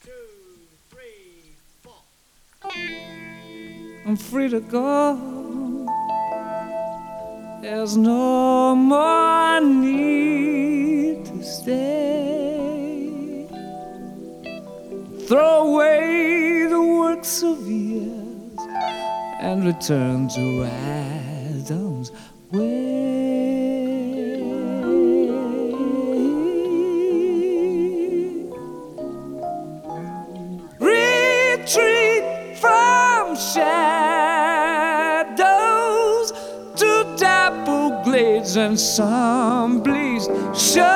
I'm free to go. There's no more need to stay. Throw away the works of years and return to Adam's way. Retreat from shadows to dapple glades and sun-bleached shore.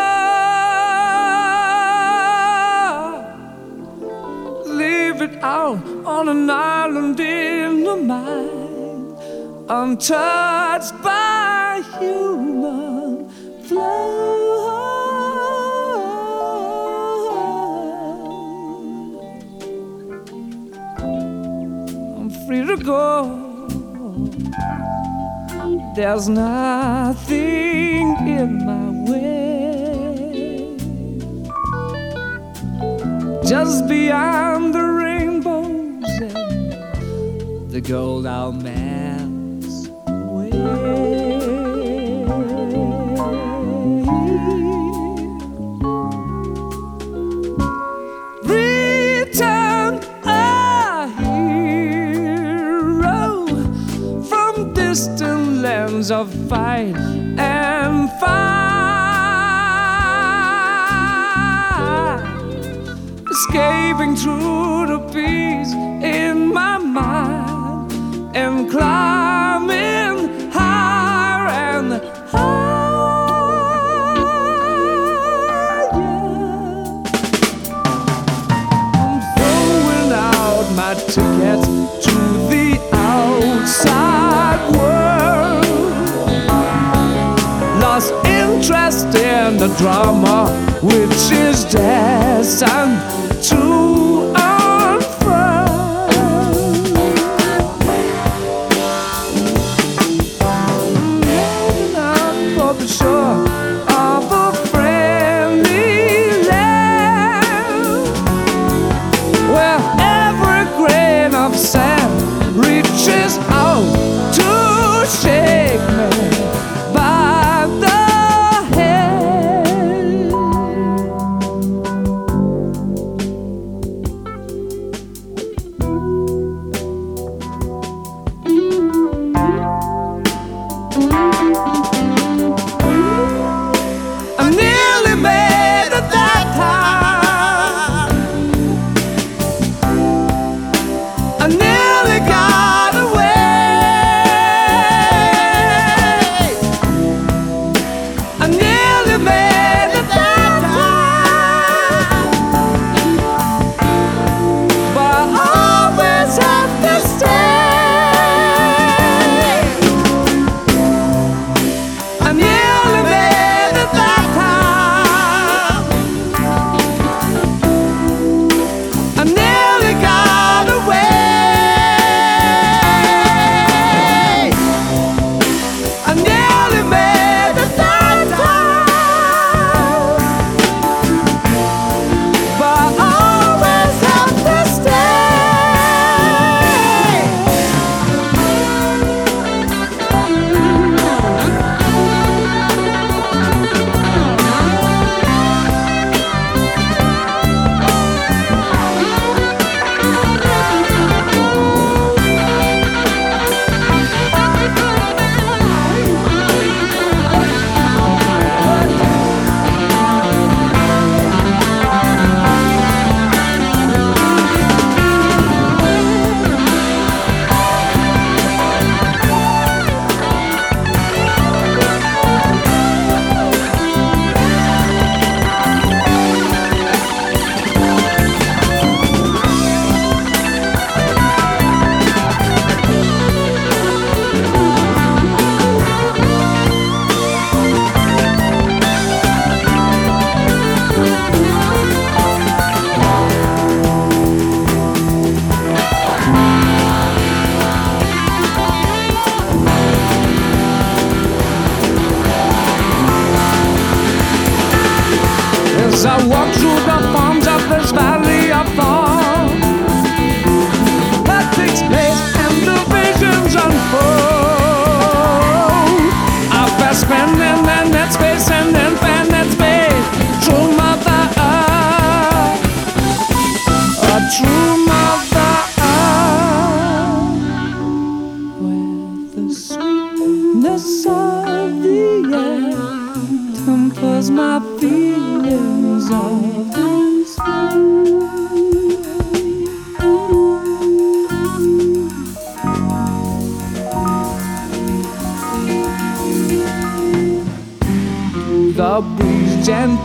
Leave it out on an island in the mind, untouched by human flow. I'm free to go. There's nothing in my way. Just beyond the rainbows and the gold I'll man's way. Return a hero from distant lands of fight and fire, escaping through the peace in my mind and climbing higher and higher. I'm throwing out my ticket to the outside world, lost interest in the drama which is destined to unfurl. Heading out for the shore of a friendly land, where every grain of sand reaches out to shake me by the hand.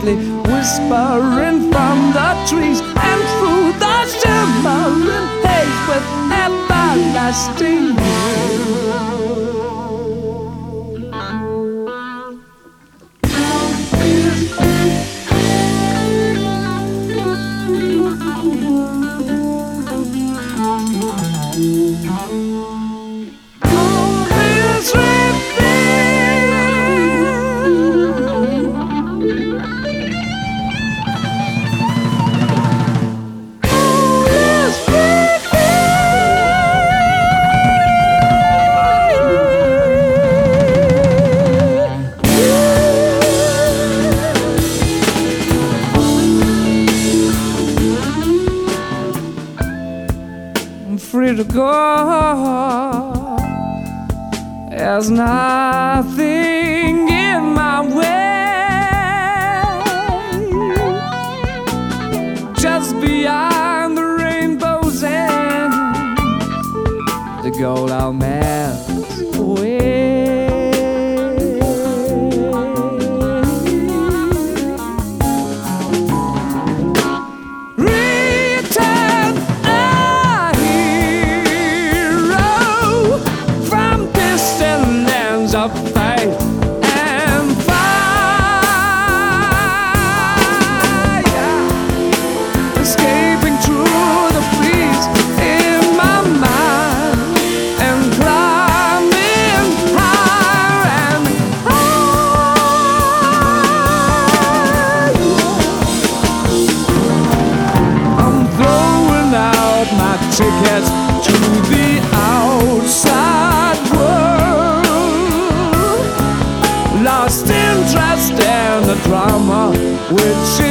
softly whispering from the trees and through the shimmering haze with everlasting free to go. There's nothing in my way. Just beyond the rainbow's end, the gold I'll melt away. Of faith and fire, escaping through the fleas in my mind and climbing higher and higher. I'm throwing out my tickets to the outside world. Lost interest in the drama which